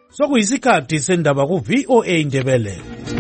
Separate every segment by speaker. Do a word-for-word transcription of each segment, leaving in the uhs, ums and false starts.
Speaker 1: Sokuyisikhathi sendaba ku V O A Indebele.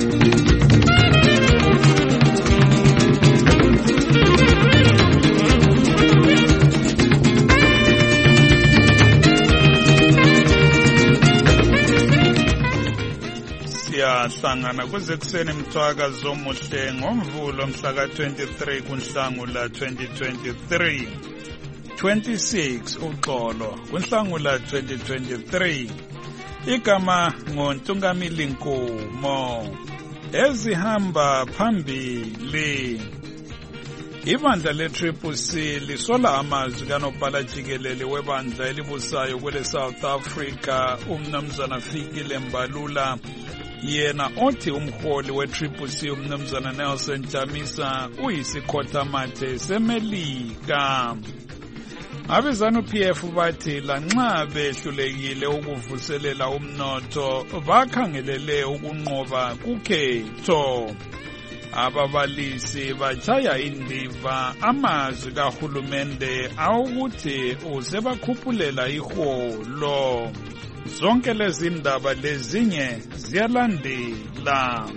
Speaker 2: Siyahlangana kuzekuseni mthwaka zomuhle ngomvulo mhla ka twenty-three kuNhlangula twenty twenty-three. twenty-six uXolo kuNhlangula twenty twenty-three. Igama ngoNtungamili Nkomo ezihamba phambili. Ibandla le-Triple C lisola amazwi kanobhala jikelele webandla elibusayo kwele South Africa umnumzana Fikile Mbalula, yena othi umholi we-Triple C umnumzana Nelson Chamisa uyisikhotamathe seMelika. Abezanu P F bathi lanxa behlulekile ukuvuselela umnotho bakhangelele ukunqoba kukhetho. Ababalisi bachaya indiva amazwi kahulumende awukuthi usebakhuphulela iholo. Zonke lezi ndaba lezinye ziyalandela.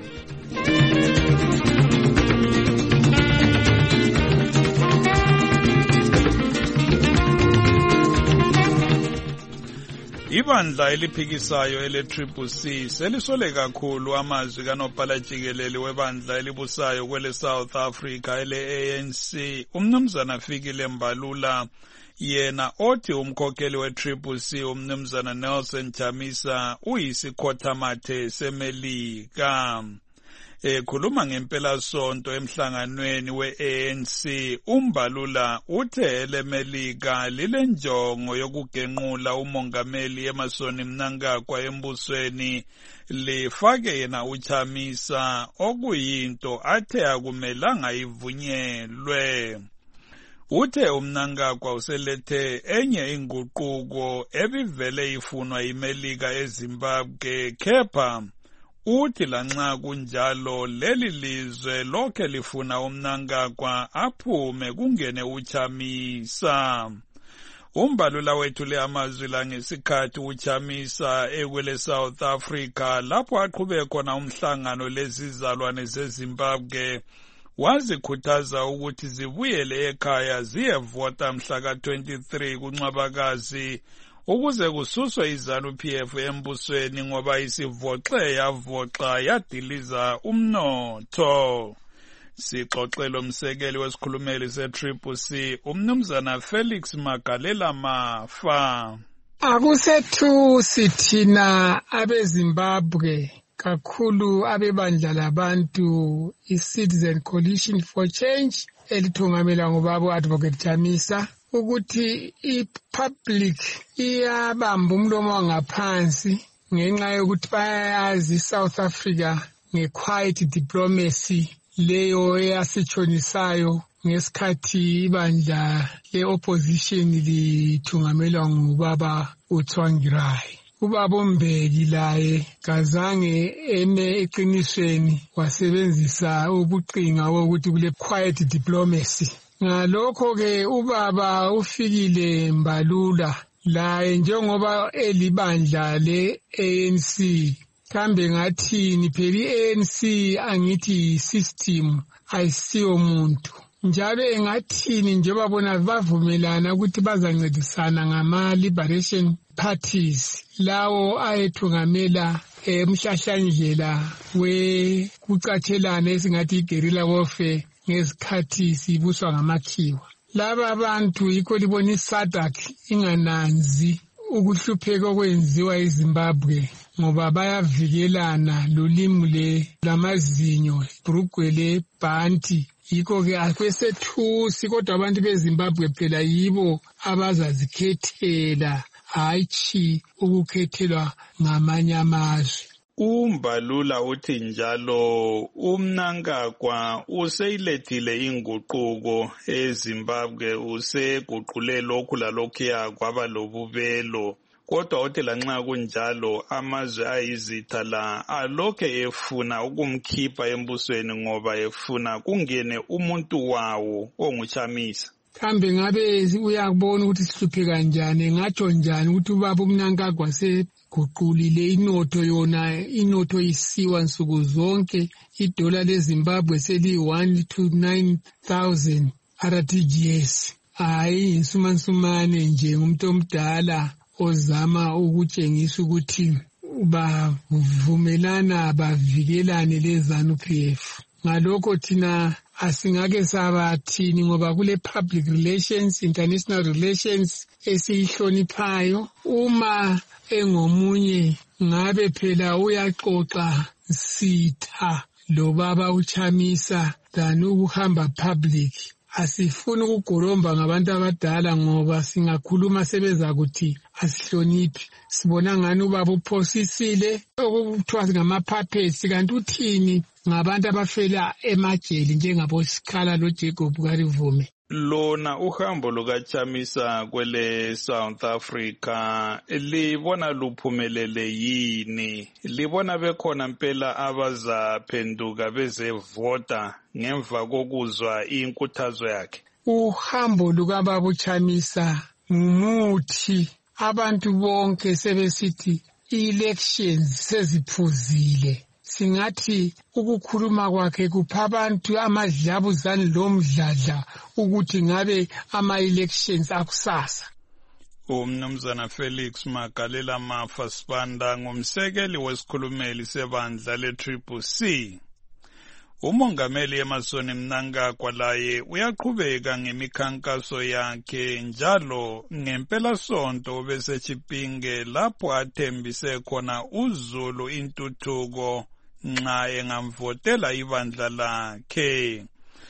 Speaker 2: Ibandla eliphikisayo ele-Triple C selisole kakhulu amazwi kanobhala jikelele webandla elibusayo kwele South Africa ele-A N C umnumzana Fikile Mbalula, yena othi umkhokheli we-Triple C umnumzana Nelson Chamisa uyisikhotamathe seMelika. Ekhuluma ngempela sonto emhlanganweni we-A N C, uMbalula uthe eleMelika lilenjongo yokugenqula umongameli Emmerson Mnangagwa embusweni lifake yena uChamisa, okuyinto athe akumelanga ivunyelwe. Uthe uMnangagwa uselethe enye inguquko ebivele ifunwa yiMelika eZimbabwe, kepha uthi lanxa kunjalo leli lizwe lokhe lifuna uMnangagwa aphume kungene uChamisa. Umbalula wethule amazwi la ngesikhathi uChamisa ekwele South Africa lapho aqhube khona umhlangano lezizalwane zeZimbabwe, wazikhuthaza ukuthi zibuyele ekhaya ziyevota mhla ka twenty-three kuNcwabakazi ukuze kususwe iZanu P F embusweni ngoba isivoxe yavoxa yadiliza umnotho. Sixoxela umsekeli wesikhulumeli se-Triple C umnumzana Felix Magalela Mafa.
Speaker 3: Akusethusi thina abeZimbabwe, kakhulu abebandla labantu i-Citizen Coalition for Change elithungamela ngubaba Advocate Chamisa, ukuthi i-public iyabamba umlomo ngaphansi ngenxa yokuthi bayazi South Africa nge-quiet diplomacy leyo eyasitshonisayo ngesikhathi ibandla le-opposition lithungamelwa ngubaba uTsvangirai. Ubaba uMbeki laye kazange eme eqinisweni, wasebenzisa ubuqinga wokuthi kule quiet diplomacy. Ngalokho ke ubaba uFikile Mbalula laye njengoba elibandla le-A N C, kambe ngathini phela i-A N C angithi system ayisiyo muntu, njalo engathini njengoba bona bavumelana ukuthi bazancedisana ngama-liberation parties lawo ayethungamela emhlahlandlela wekucatshelana esingathi i-guerrilla warfare ngezikhathi sibuswa ngamakhiwa. Laba abantu yikho libona iSADC ingananzi ukuhlupheka okwenziwa eZimbabwe ngoba bayavikelana lolimi le lamazinyo brugwe le bhanti. Yikho ke akwesethusi kodwa abantu beZimbabwe phela yibo abazazikhethela, hayi ukukhethelwa ngamanye amazwe.
Speaker 2: uMbalula uthi njalo uMnangagwa useyilethile inguquko eZimbabwe, useguqule lokhu lalokhuya kwaba lobubelo. Kodwa uthi lanxa kunjalo amazwe ayizitha la alokhe efuna ukumkhipha embusweni ngoba efuna kungene umuntu wawo onguChamisa.
Speaker 3: kambe ngabe uyakubona ukuthi sihluphe kanjani ngatsho njani ukuthi ubaba uMnangagwa seguqulile inotho yona inotho isiwa nsuku zonke idola leZimbabwe seli one to nine thousand R T G S. Hayi insumansumane nje umuntu omdala ozama ukutshengisa ukuthi bavumelana bavikelane leZANU P F. Ngalokho thina asingake sabathini ngoba kule public relations, international relations esihloniphayo. Uma engomunye ngabe phela uyaxoxa sitha lo baba uChamisa than ukuhamba public. Asifuni ukugoromba ngabantu abadala ngoba singakhuluma sebeza ukuthi asihloniphi. Sibona ngani ubaba uphosisile okuthiwa ngama-puppets kanti uthini ngabantu abafela emajele njengabo Sikhala lo Jacob Karivume.
Speaker 2: Lona uhambo lukaChamisa kwele South Africa libona luphumelele yini? Libona bekhona impela abazaphenduka bezevota ngemva kokuzwa inkuthazo yakhe?
Speaker 3: Uhambo lukababa uChamisa ngumuthi. Abantu bonke sebesithi elections seziphuzile. Singathi ukukhuluma kwakhe kupha abantu amadlabuzane lomdladla ukuthi ngabe ama-elections akusasa.
Speaker 2: Umnumzana Felix Magalela Mafa Sibanda ngumsekeli wesikhulumeli sebandla le-Triple C. Umongameli Emmerson Mnangagwa laye uyaqhubeka ngemikhankaso yakhe njalo ngempelasonto beseChipinge lapho athembise khona uZulu intuthuko nxa engamvotela ibandla lakhe.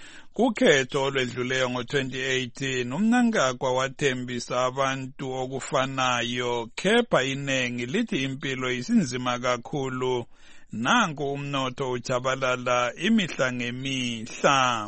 Speaker 2: Kukhetho olwedluleyo ngo twenty eighteen uMnangagwa wathembisa abantu okufanayo kepha inengi lithi impilo isinzima kakhulu. Nanku umnotho ujabalala imihla ngemihla.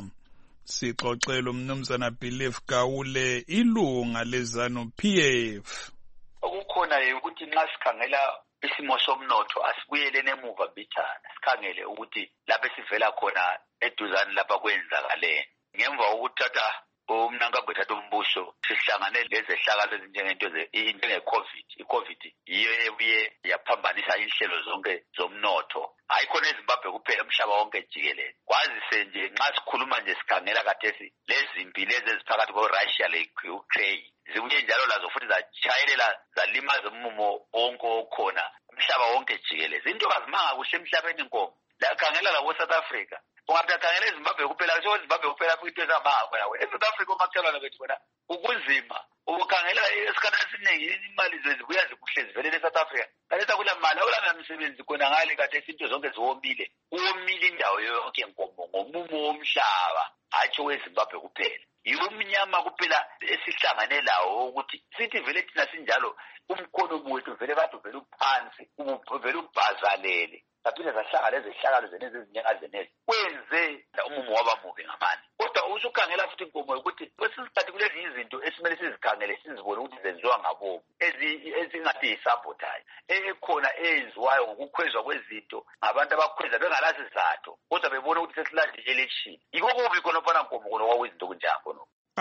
Speaker 2: Sixoxela umnumzana Belief Gawule ilunga leZANU P F.
Speaker 4: Okukhona ukuthi nxa sikhangela isimo somnotho asibuyelene emuva bithana. Sikhangele ukuthi lapho sivela khona eduzane lapha kwenzakaleni. Ngemva kokuthatha uMnangagwa ethatha umbuso sihlangane lezehlakalo ezinjengento njenge-COVID. I-COVID yiyo ebuye yaphambanisa inhlelo zonke zomnotho. Ayikhona eZimbabwe kuphela umhlaba wonke jikelele. Kwazise nje nxa sikhuluma nje sikhangela kathesi lezimpi lezi eziphakathi kweRussia le-Ukraine zibuye njalo lazo futhi zatshayelela zalimaza umumo wonke okhona umhlaba wonke jikelele. Zinto kazimanga kuhle emhlabeni nkomo. Lakhangela labo South Africa. Ungakhangela eZimbabwe kuphela nje eZimbabwe kuphela futhi into ezamanga nawe. eSouth Africa umakuthelana bethu bona ukunzima. Ukukhangela esikhathini esiningi imali zezibuya zikuhle zivelele eSouth Africa. Kanti kula mali awulana umsebenzi khona ngale kade izinto zonke ziwomile. Uwomile indawo yonke nkomo ngomumo womhlaba atsho weZimbabwe kuphela. Yimnyama kuphela esihlangane lawo ukuthi sithi vele thina sinjalo umkhono wethu vele bathu vele uphansi vele ubhazalele. Saphinde sahlangana lezehlakalo zenezi ezinyengazenezi kwenze umumo waba mubi ngamani. Kodwa usukhangela futhi inkomo ukuthi kwesikhathi kulezi izinto esimele sizikhangele sizibone ukuthi zenziwa ngabomu ezingathi yisabotage ekhona eyenziwayo ngokukhwezwa kwezinto ngabantu abakhweza bengalasi sizathu kodwa bebona ukuthi sesilande election. Yiko kubi khona phana nkomo khona kwakuyizinto kunjani khona.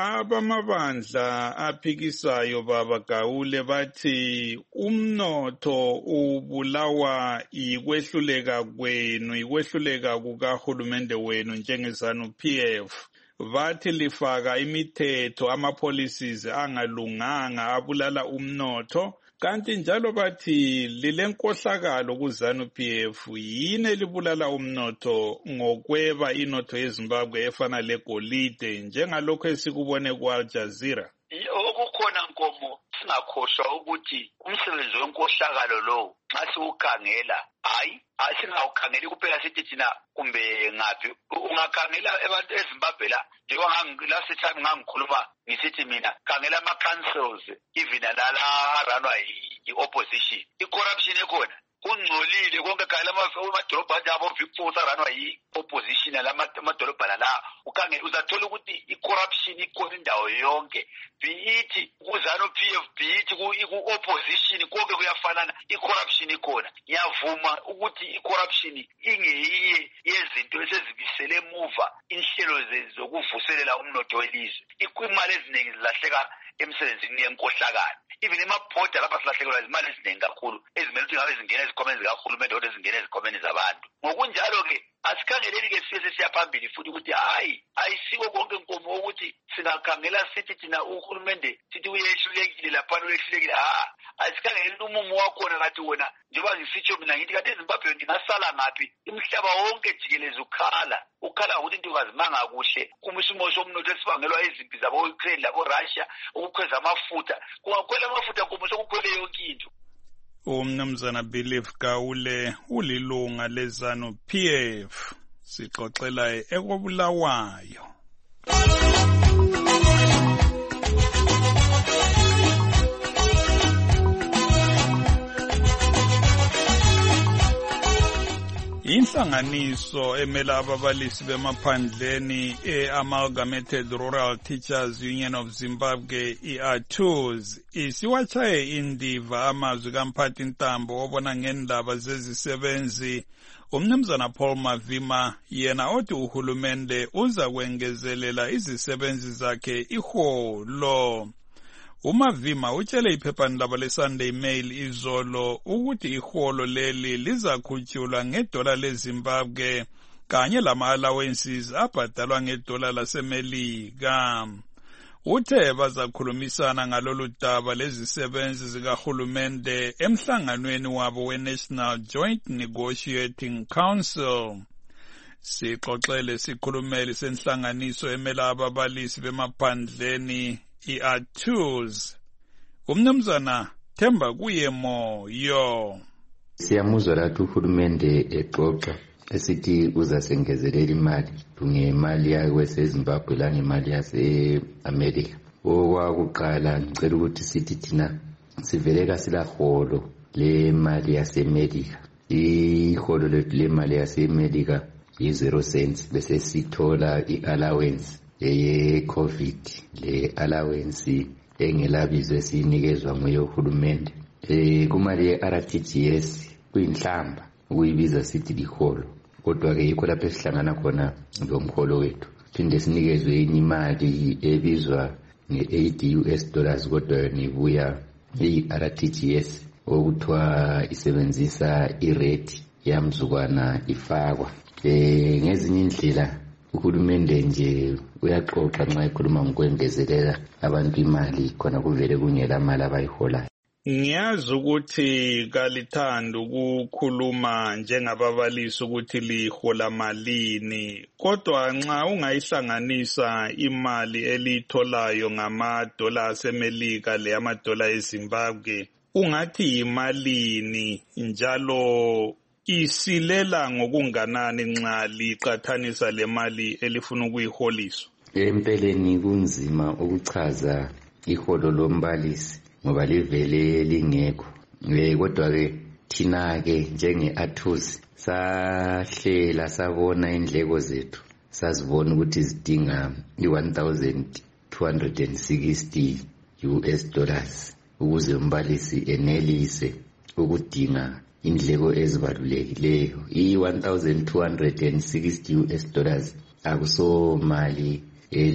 Speaker 2: Abamabandla aphikisayo baba Gawule bathi umnotho ubulawa ikwehluleka kwenu ikwehluleka kukahulumende wenu njengeZANU P F. Bathi lifaka imithetho ama-policies angalunganga abulala umnotho kanti njalo bathi lilenkohlakalo kuZANU P F yini elibulala umnotho ngokweba inotho yeZimbabwe efana legolide njengalokho esikubone ku-Al Jazeera.
Speaker 4: Okukhona nkomo singakhohlwa ukuthi umsebenzi wenkohlakalo lo nxa siwukhangela hayi asingawukhangeli kuphela sithi thina kumbe ngaphi ungakhangela abantu eZimbabwe la njengoba last time ngangikhuluma ngisithi mina khangela ama-councils even lala aranwa i-opposition i-corruption ekhona kungcolile konke kanye lamadolobhana abo Victor saranwa yi-opposition lamadolobhana la ukhangele uzathola ukuthi i-corruption ikhona indawo yonke be it kuZANU-P F be it ku-opposition konke kuyafanana i-corruption ikhona. Ngiyavuma ukuthi i-corruption ingeyinye yezinto esezibisele emuva inhlelo zokuvuselela umnotho welizwe. Imali eziningi zilahleka emsebenzini yenkohlakalo. Even emabhoda lapha silahlekelwa izimali eziningi kakhulu ezimele ukuthi ngabe zingena ezikhomeni zikahulumende kodwa zingena ezikhomeni zabantu. Ngokunjalo-ke asikhangeleli-ke siye sesiya phambili futhi ukuthi hayi ayisiko konke nkomo ukuthi singakhangela sithi thina uhulumende sithi uyehlulekile laphana uyehlulekile. Ha asikhangeleli umumo wakhona kathi wena njengoba ngisitsho mina ngithi kade eZimbabwe ndingasala ngaphi imihlaba wonke jikeleze ukhala ukhala ukuthi intokazi mangakuhle kumisimo somnotho esibangelwa izimpi zabo-Ukraine labo-Russia ukukhweza amafutha kungakhwela amafutha kumusho kukhwele yonke into.
Speaker 2: Umnumzana Believe Gaule ulilunga leZANU-P F sixoxela ekobulawayo. Inhlanganiso emela ababalisi bemaphandleni e-Amalgamated Rural Teachers Union of Zimbabwe i-A T U Z isiwachaye indiva amazwi kamphathi ntambo obona ngendaba zezisebenzi umnumzana Paul Mavima yena othi uhulumende uza kwengezelela izisebenzi zakhe iholo. uMavima utshele iphephandaba leSunday Mail izolo ukuthi iholo leli lizakhutshulwa ngedola leZimbabwe kanye lama-allowances abhadalwa ngedola laseMelika. Uthe bazakhulumisana ngalolu daba lezisebenzi zikahulumende emhlanganweni wabo we-National Joint Negotiating Council. Sixoxele sikhulumeli senhlanganiso emela ababalisi bemaphandleni i-A T U Z umnumzana Themba Kuyemoyo.
Speaker 5: Siyamuzwa lathi uhulumende exoxa esithi uzasengezelela imali ngemali yakwe seZimbabwe langemali yase-America. Okwakuqala ngicela ukuthi sithi thina siveleka silaholo lemali yase-America. Iholo lethu lemali yase-America yi-zero cents bese sithola i-allowance eye-COVID le-allowance engelabizo esinikezwa nguye uhulumende. Eh kumali ye-R T G S kuyinhlamba ukuyibiza sithi liholo kodwa ke yikho lapho esihlangana khona ngomholo wethu phinde sinikezwe imali ebizwa nge-eighty U S dollars kodwa nibuya i-R T G S okuthiwa isebenzisa irate yamzukwana ifakwa. Eh ngezinye indlela uhulumende nje uyaxoxa nxa ekhuluma ngokwengezelela abantu imali khona kuvele kungela mali abayiholayo.
Speaker 2: Ngiyazi ukuthi kalithanda ukukhuluma njengababalisi ukuthi lihola malini kodwa nxa ungayihlanganisa imali elitholayo ngamadola aseMelika le amadola eZimbabwe ungathi imalini njalo isilela ngokunganani nxa liqathanisa le mali elifuna ukuyiholiswa?
Speaker 5: Empeleni kunzima ukuchaza iholo lombalisi ngoba livele lingekho. Kodwa ke thina ke njenge-A T U Z sahlela sabona indleko zethu sazibona ukuthi zidinga i-one thousand two hundred sixty U S dollars ukuze umbalisi enelise ukudinga indleko ezibalulekileyo. i-one thousand two hundred sixty U S dollars akuso mali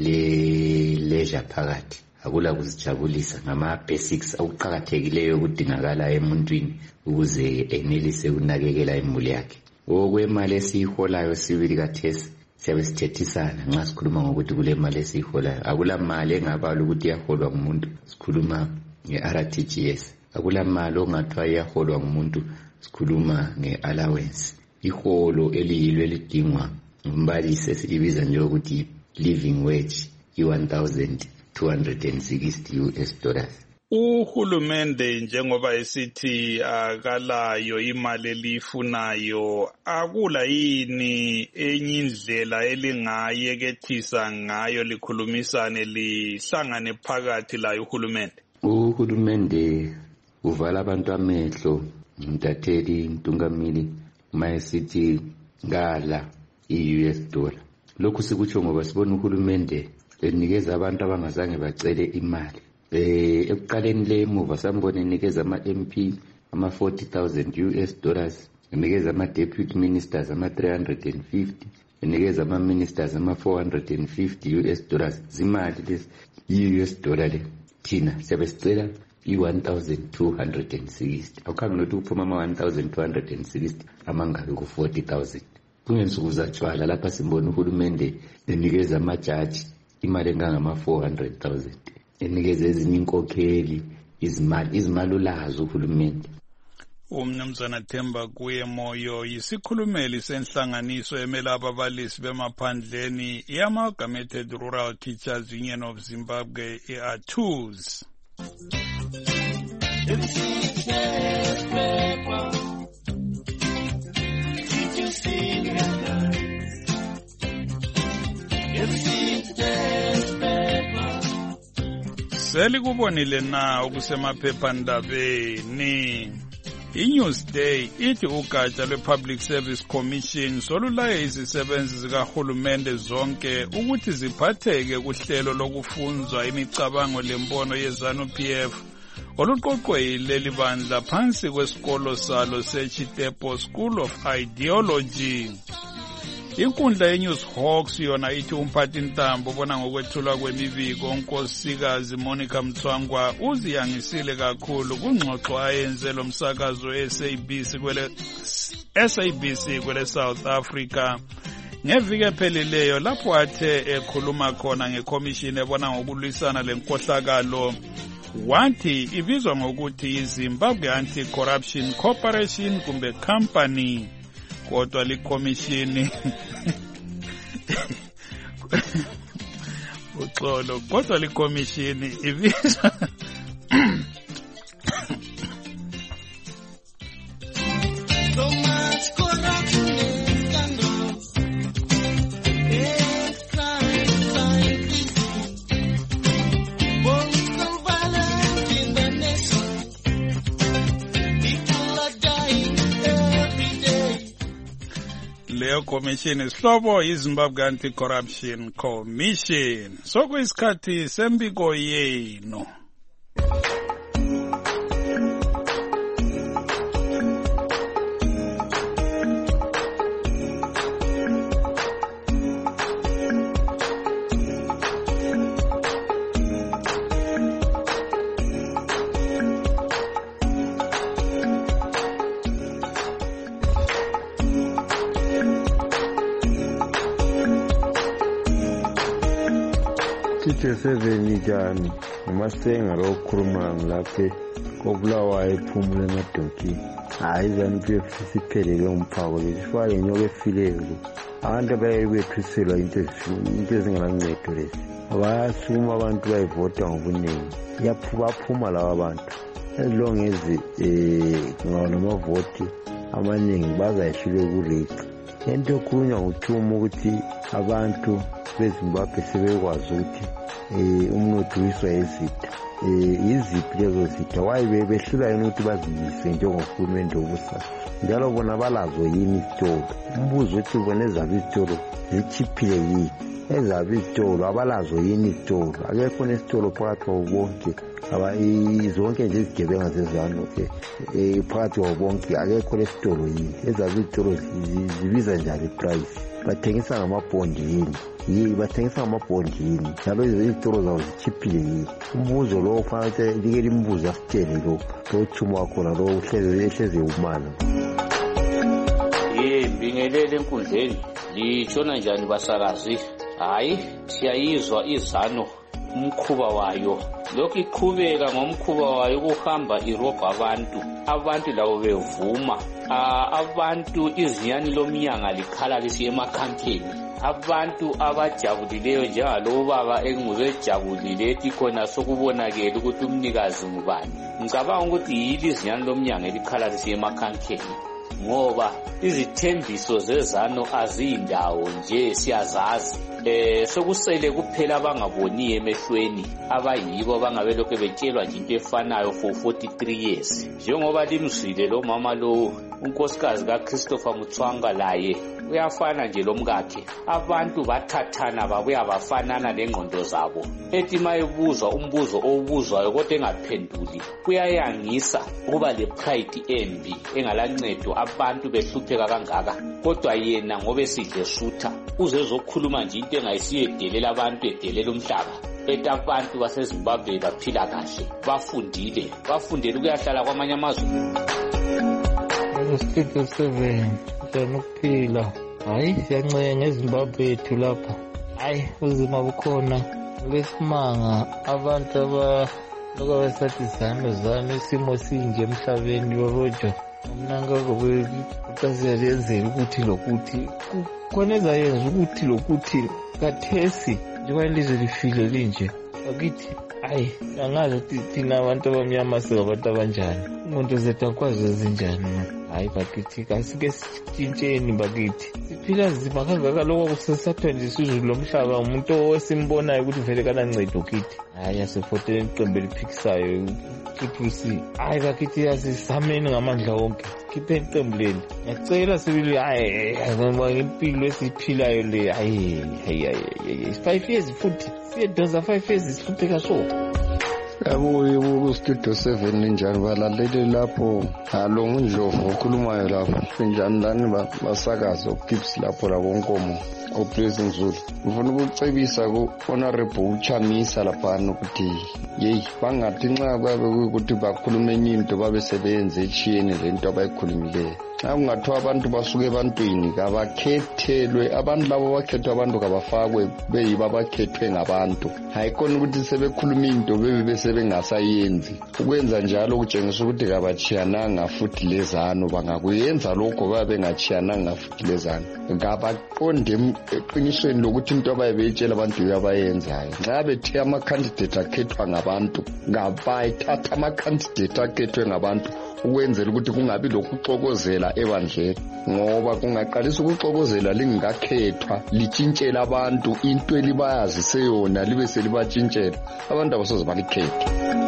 Speaker 5: ele leisure phakathi, akula kuzijabulisa ngama basics akuqhakathekileyo ukudingakala emuntwini ukuze enelise ukunakekela imuli yakhe. Okwemali esiyiholayo sibili kathesi siyabe sithethisana nxa sikhuluma ngokuthi kule mali esiyiholayo akula mali engabala ukuthi yaholwa ngumuntu sikhuluma nge-R T G S, akula mali ongathiwa yaholwa ngumuntu sikhuluma nge-allowance. Iholo eliyilo elidingwa umbalisi esilibiza nje ukuthi living wage i-one thousand two hundred sixty U S dollars.
Speaker 2: Uhulumende njengoba esithi akalayo imali elifunayo, akula yini enye indlela elingayekethisa ngayo likhulumisane lihlangane phakathi la uhulumende?
Speaker 5: Uhulumende uvala abantu amehlo Mtatheli Ntungamili mayesithi ngala i-U S dollar. Lokhu sikutsho ngoba sibona uhulumende enikeza abantu abangazange bacele imali. Eh ekuqaleni le emuva sambona enikeza ama-M P ama forty thousand U S dollars, enikeza ama-deputy ministers ama three hundred fifty, enikeza ama-ministers ama four hundred fifty U S dollars. Zimali lezi i-U S dollar le thina siyabe sicela i-one thousand two hundred sixty. Awukhange nothi kuphuma ama-one thousand two hundred sixty amangaki ku-forty thousand. Kungensuku zatshwala lapha simbona uhulumende enikeza amajaji imali engangama four hundred thousand, enikeza ezinye inkokheli izimali izimali ulazo uhulumende.
Speaker 2: Umnumzana Themba kuye Moyo yisikhulumeli senhlanganiso emela ababalisi bemaphandleni i-Amalgamated Rural Teachers Union of Zimbabwe, i-A T U Z. Selikubonile na okusemaphephandabeni. I-Newsday ithi ugatsha lwe-Public Service Commission solulaye izisebenzi zikahulumende zonke ukuthi ziphatheke kuhlelo lokufunzwa imicabango lembono ye-ZANU-P F oluqoqwe yileli bandla phansi kwesikolo salo se-Chitepo School of Ideology. Inkundla ye-News Hawks yona ithi umphathi ntambo bona ngokwethulwa kwemibiko unkosikazi Monica Mthwangwa uziyangisile kakhulu kungxoxo ayenze lo msakazo e-S A B C kwele S A B C kwele South Africa ngeviki ephelileyo lapho athe ekhuluma khona ngekomishini ebona ngokulwisana lenkohlakalo. Wathi ibizwa ngokuthi iZimbabwe Anti-Corruption Corporation kumbe company, kodwa likomishini uxolo kodwa likomishini ibizwa
Speaker 6: so much corruption and scandals. It's crime, crime, political violence in the nation. People are dying every day.
Speaker 2: Leyo commission isihlobo iZimbabwe Anti-Corruption Commission. Sokuyisikhathi sembiko yenu.
Speaker 7: seven njani umasenga lo khuluma ngilaphe kobulawa ephumule emadonkini. Hayi ZANU-P F siphelele umphako lezi fake nyoke efileyo. Abantu bayebethuselwa into into ezingalancedo lezi. Abasukuma abantu bayivota ngobuningi. Yaphuma lawa abantu. As long as eh ngamavoti amaningi bazayishilo kureka. Into okunya uthuma ukuthi abantu beZimbabwe sebekwazi ukuthi eh umnotho wiswa ezitha eh iziphi lezo zitha wayibe behlula yini ukuthi baziyise njengohulumende obusa njalo bona balazo yini isitolo. Umbuzo uthi bona ezabi isitolo zichiphile yini, ezabi isitolo abalazo yini isitolo, akekho nesitolo phakathi kwabo bonke aba izonke nje izigebenga zezano ke eh phakathi kwabo bonke akekho lesitolo yini, ezabi isitolo zibiza njani iprice, bathengisa ngamabhondi yini yini bathengisa amabhondi yini njalo izitolo zawo zichiphile yini. Umbuzo lo ufanele like limbuzo asitshele lo lothuma khona lo uhleze ehleze umana.
Speaker 8: Ye bingelele enkundleni litshona njani basakazi? Hayi siyayizwa izano umkhuba wayo lokhu iqhubeka ngomkhuba wayo ukuhamba irobha abantu abantu labo bevuma abantu izinyani lomnyanga likhala lisiye emakhampeni abantu abajabulileyo njalo baba enguzejabulile ethi khona sokubonakela ukuthi umnikazi ngubani. Ngicabanga ukuthi yili izinyani lomnyanga likhala lisiye emakhampeni ngoba izithembiso zezano aziyindawo nje siyazazi. Eh sokusele kuphela abangaboniyo emehlweni abayibo abangabe lokho betshelwa nje into efanayo for forty-three years. Njengoba limzwile lo mama lo unkosikazi kaChristopher Mutswanga laye uyafana nje lomkakhe. Abantu bathathana babuya bafanana lengqondo zabo. Ethi mayebuzwa umbuzo owubuzwayo kodwa engaphenduli kuyayangisa ukuba le pride embi engalancedo abantu behlupheka kangaka. Kodwa yena ngoba esidle sutha uze zokhuluma nje into engayisiyedelela abantu edelela umhlaba. Eta abantu baseZimbabwe baphila kahle, bafundile, bafundele ukuyahlala kwamanye amazwe.
Speaker 9: Studio seven ukuphila. Hayi siyancenga eZimbabwe yethu lapha. Hayi uzima bukhona lesimanga abantu aba lokho besathi zano zano isimo sinje emhlabeni barojo. Mnanga ngobe kutaziyenzela ukuthi lokuthi khoneza yenza ukuthi lokuthi kathesi njengoba ilizwe lifile linje bakithi hayi angazi ukuthi thina abantu abamnyama singabantu abanjani umuntu zethu akwazi ezinjani hayi bakithi kasike sitshintsheni bakithi siphila nzima kangaka lokho kusesathwa nje isizulu lomhlaba umuntu owesimbonayo ukuthi vele kanancedo kithi hayi asefotele iqembu eliphikisayo Triple C hayi bakithi yasisameni ngamandla wonke khiphe iqembu leli ngiyacela sibili hayi ngoba impilo esiphilayo le hayi hayi hayi five years futhi siyedoza five years sihlupheka so.
Speaker 7: Yabuye ku Studio seven njani balaleli lapho alo ngundlovu okhulumayo lapho njani lani basakaza uKips lapho la konkomo oPleasant Zulu. Ngifuna ukucebisa ku Honorable Chamisa lapha ukuthi hey bangathi nxa kwabe ukuthi bakhuluma enye into babe sebenze echiyene lento abayikhulumileyo. Xa kungathiwa abantu basuke ebantwini kabakhethelwe abantu labo bakhethwa abantu kabafakwe beyiba abakhethwe ngabantu. Hayi khona ukuthi sebekhuluma into bebe bese bengasayenzi. Ukwenza njalo kutshengisa ukuthi kabachiyananga futhi lezano bangakuyenza lokho babe bengachiyananga futhi lezano. Ngabaqonde eqinisweni lokuthi into abayebetshela abantu uyabayenzayo. Nxa bethe ama candidate akhethwa ngabantu ngabayithatha ama candidate akhethwe ngabantu ukwenzela ukuthi kungabi lokuxokozela ebandleni ngoba kungaqalisa ukuxokozela lingakakhethwa litshintshela abantu into elibayazi seyona libe selibantshintshela abantu abasoze balikhethe.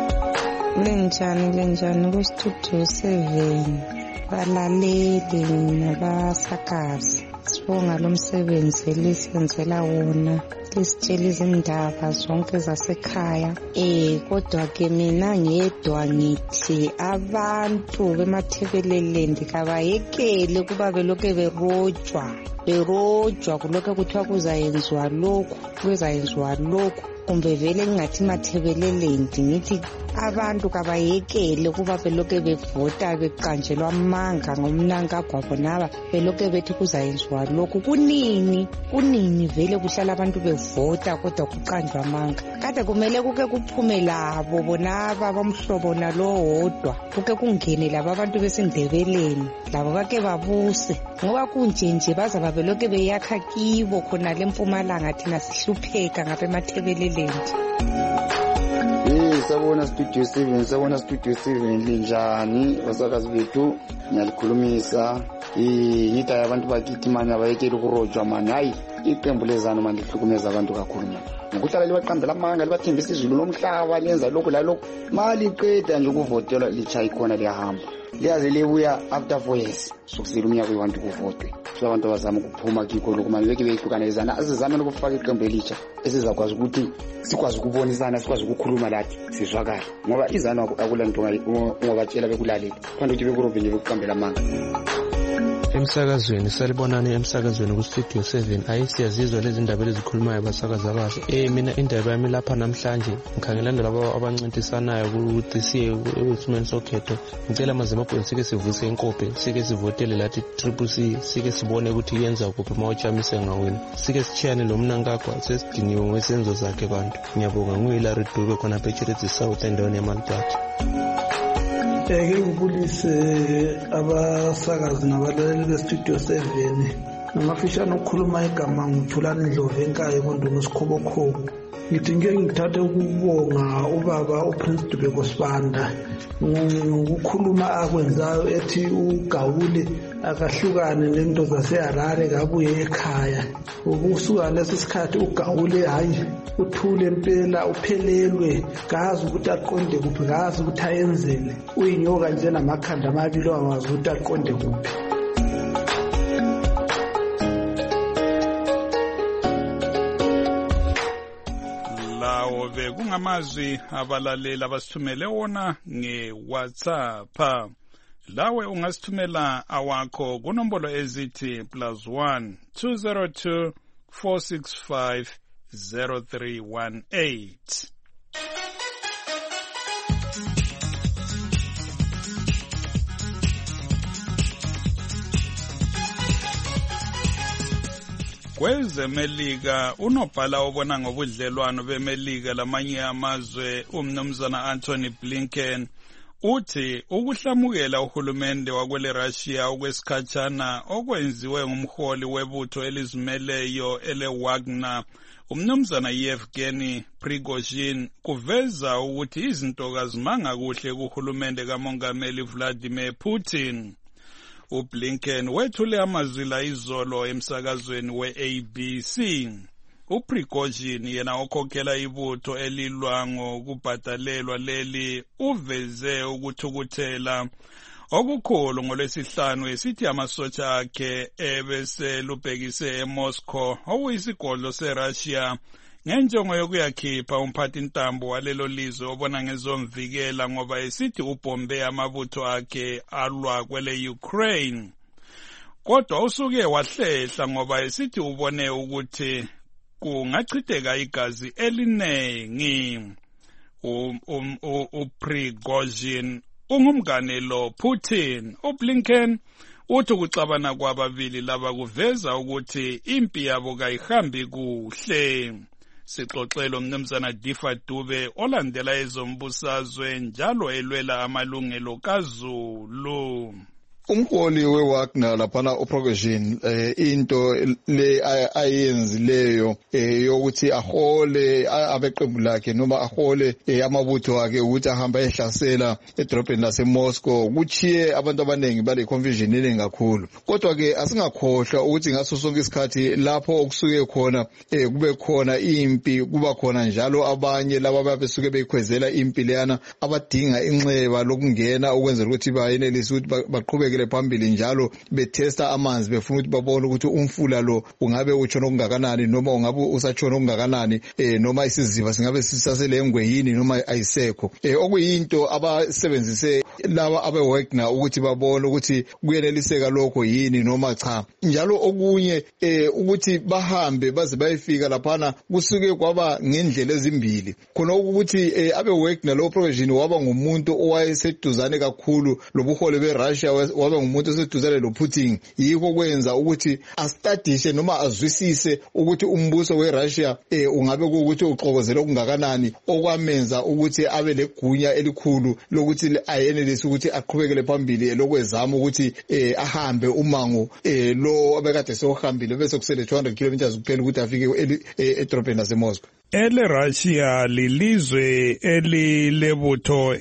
Speaker 10: Lenjani lenjani ku Studio seven balaleli nabasakazi sibonga lo msebenzi lisenzela wona lisitshela izindaba zonke zasekhaya. Eh kodwa ke mina ngedwa ngithi abantu bemathebelelendi kabayekele kuba beloke berojwa berojwa kulokho kuthiwa kuzayenziwa lokhu kuzayenziwa lokhu kumbe vele ngathi mathebelelendi ngithi abantu kabayekele kuba beloke bevota beqanjelwa amanga ngomnankagwa bonaba beloke bethi kuzayenziwa lokhu kunini kunini vele kuhlala abantu bevota kodwa kuqanjwa amanga. Kade kumele kuke kuphume labo bonaba bomhlobo nalowodwa kuke kungene labo abantu besindebeleni labo bake babuse ngoba kunje nje baza babeloke beyakha kibo khona lempumalanga thina sihlupheka ngabe mathebelelendi.
Speaker 11: Eh sabona Studio seven sabona Studio seven linjani basakazi bethu ngiyalikhulumisa eh ngita yabantu bakithi manje abayekela ukurojwa manje hayi iqembu lezano manje lihlukumeza abantu kakhulu manje ngokuhlala libaqambela amanga libathembisa izulu lomhlaba lenza lokho la lokho mali qeda nje ukuvotela lichayi khona liyahamba liyaze lebuya after four years sokusela umnyaka we-one kuvotwe so abantu abazama ukuphuma kikho lokho manje beke behlukanezana asizame ukufaka iqembu elitsha esizakwazi ukuthi sikwazi ukubonisana sikwazi ukukhuluma lathi sizwakala ngoba izana akulanto ungabatshela bekulalela kwanda ukuthi bekurobhe nje bekuqambela amanga.
Speaker 12: Emsakazweni salibonani emsakazweni ku Studio seven hayi siyazizwa lezi ndaba ezikhulumayo abasakaza bazo. Eh mina indaba yami lapha namhlanje ngikhangelana labo abancintisanayo ukuthi siye esimeni sokhetho ngicela amaZimbabwe sike sivuse inkophe sike sivotele lathi Triple C sike sibone ukuthi yenza kuphi mawuchamise ngawena sike sichiyane lo mnankagwa sesidiniwe ngwesenzo zakhe bantu. Ngiyabonga nguyilari Dube khona phecheletsi South endaweni yaMalbatha.
Speaker 13: Eke ngibulise abasakazi nabalaleli beStudio seven Ngamafishane ukukhuluma igama ngithulana Ndlovu enkaya kondoma Sikhobokhobo. Ngithi ngeke ngithathe ukubonga ubaba uPrince Dubeko Sibanda ukukhuluma akwenzayo ethi uGawule akahlukane nento zaseHarare kabuye ekhaya. Ukusuka leso sikhathi uGawule hayi uthule impela uphelelwe gazi ukuthi aqonde kuphi gazi ukuthi ayenzele uyinyoka nje namakhanda amabili angazi ukuthi aqonde kuphi.
Speaker 2: Lawo bekungamazwi abalaleli abasithumele wona nge-WhatsApp. Lawe ungasithumela awakho kunombolo ezithi plus one two zero two four six five zero three one eight. Kwezemelika unobhala obona ngobudlelwano bemelika lamanye amazwe umnumzana Anthony Blinken uthi ukuhlamukela uhulumende wakwele Russia okwesikhatshana okwenziwe ngumholi webutho elizimeleyo ele Wagner umnumzana Yevgeny Prigozhin kuveza ukuthi izinto kazimanga kuhle kuhulumende kamongameli Vladimir Putin. uBlinken wethule amazwi la izolo emsakazweni we-A B C. uPrigozhin yena okhokhela ibutho elilwa ngokubhadalelwa leli uveze ukuthukuthela okukhulu ngolwesihlanu esithi amasotsha akhe ebese lubhekise eMoscow okuyisigodlo seRussia ngenjongo yokuyakhipha umphathintambo walelo lizwe obona ngezomvikela ngoba esithi ubombe amabutho akhe alwa kwele Ukraine. Kodwa usuke wahlehla ngoba esithi ubone ukuthi kungachitheka igazi elinengi. uPrigozhin ungumngane lo Putin. uBlinken uthi ukuxabana kwababili laba kuveza ukuthi impi yabo kayihambi kuhle. Sixoxela umnumzana Difa Dube olandela ezombusazwe njalo elwela amalungelo kaZulu.
Speaker 14: Umholi weWagner laphana uPrigozhin eh, into le ayenzileyo eh, yokuthi ahole abeqembu lakhe noma ahole eh, amabutho akhe ukuthi ahamba ehlasela edrobheni laseMoscow kuchiye abantu abanengi bale confusion eningi kakhulu. Kodwa ke asingakhohlwa ukuthi ngaso sonke isikhathi lapho okusuke khona eh, kube khona impi kuba khona njalo abanye laba ababesuke beyikhwezela impi leyana abadinga inxeba lokungena ukwenzela ukuthi bayenelise ukuthi baqhubeke phambili njalo betesta amanzi befuna ukuthi babone ukuthi umfula lo ungabe utshona okungakanani noma ungabe usatshona okungakanani eh noma isiziva singabe sisasele yini noma ayisekho eh okuyinto abasebenzise laba abeWagner ukuthi babone ukuthi kuyeneliseka lokho yini noma cha. Njalo okunye eh ukuthi bahambe baze bayefika laphana kusuke kwaba ngendlela ezimbili khona ukuthi eh abeWagner lo Prigozhin waba ngumuntu owayeseduzane kakhulu lobuholi beRussia waba ngumuntu oseduzane lo Putin. Yikho kwenza ukuthi astadishe noma azwisise ukuthi umbuso weRussia eh ungabe ukuthi uxokozela okungakanani okwamenza ukuthi abe legunya elikhulu lokuthi ayenelise ukuthi aqhubekele phambili lokwezama ukuthi eh ahambe umango eh lo abekade sohambile bese kusele two hundred kilometers kuphela ukuthi afike edrobheni laseMoscow.
Speaker 2: Ele Russia lilizwe elilebutho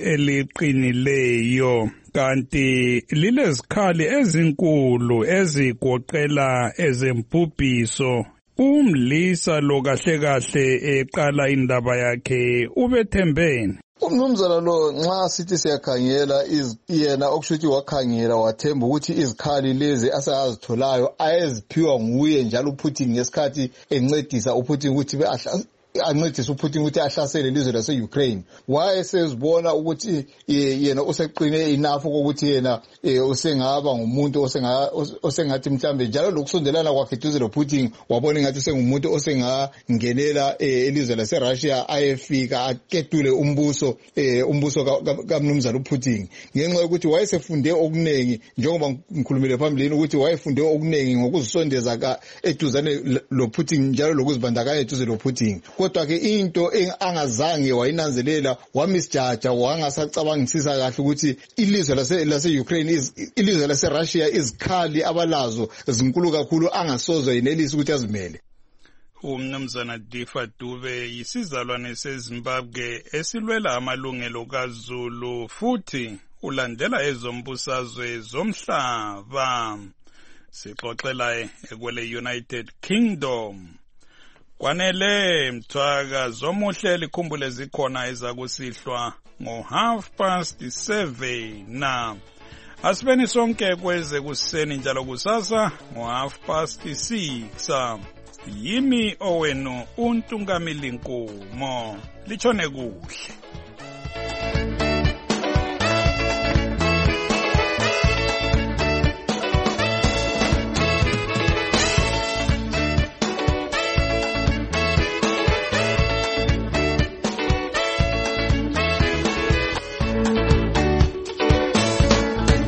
Speaker 2: eliqinileyo kanti lilezikhali ezinkulu ezigoqela ezembubhiso. Umlisa lo kahle kahle eqala indaba yakhe ubethembeni.
Speaker 14: Umnumzana lo nxa sithi siyakhangela yena okushuthi wakhangela wathemba ukuthi izikhali lezi asazitholayo ayeziphiwa nguye njalo uPutin ngesikhathi encedisa uPutin ukuthi beahla ancedisa uPutin ukuthi ahlasele ilizwe lase-Ukraine. Wayesezibona ukuthi yena useqine enough ukuthi yena usengaba ngumuntu osengathi mhlambe njalo lokusondelana kwakhe duze loPutin wabona ngathi usengumuntu osengangenela ilizwe lase-Russia ayefika aketule umbuso umbuso kaMnumzana uPutin ngenxa yokuthi wayesefunde okunengi njengoba ngikhulumile phambilini ukuthi wayefunde okunengi ngokuzisondeza eduzane loPutin njalo lokuzibandakanya eduze loPutin. kodwa ke into angazange wayinanzelela wamisjaja wangasacabangisisa kahle ukuthi ilizwe lase lase Ukraine is ilizwe lase Russia izikhali abalazo zinkulu kakhulu angasoze yenelisa ukuthi azimele.
Speaker 2: Umnumzana Difa Dube yisizalwane seZimbabwe esilwela amalungelo kaZulu futhi ulandela ezombusazwe zomhlaba. Sixoxela ekwele United Kingdom. Kwanele mthwaka zomuhle likhumbule zikhona ezakusihlwa ngo half past seven na asibeni sonke kweze kuseni njalo kusasa ngo half past six. Yimi owenu uNtungamili Nkumo lichone kuhle.